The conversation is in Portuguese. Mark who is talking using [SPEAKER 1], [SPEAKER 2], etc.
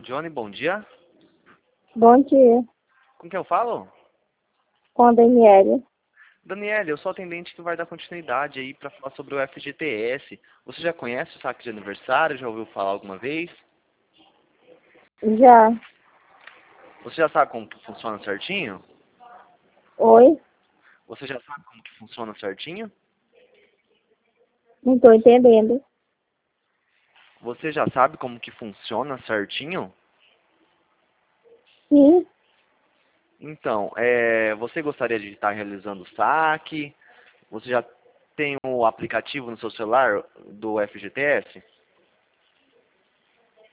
[SPEAKER 1] Johnny, bom dia.
[SPEAKER 2] Bom dia,
[SPEAKER 1] Com quem eu falo?
[SPEAKER 2] com a Daniela.
[SPEAKER 1] Daniela, eu sou atendente que vai dar continuidade aí para falar sobre o FGTS. Você já conhece o saque de aniversário? Já ouviu falar alguma vez?
[SPEAKER 2] Já.
[SPEAKER 1] Você já sabe como que funciona certinho?
[SPEAKER 2] Oi?
[SPEAKER 1] Você já sabe como que funciona certinho?
[SPEAKER 2] Não estou entendendo.
[SPEAKER 1] Você já sabe como que funciona certinho?
[SPEAKER 2] Sim,
[SPEAKER 1] Então, você gostaria de estar realizando o saque? Você já tem o aplicativo no seu celular do FGTS?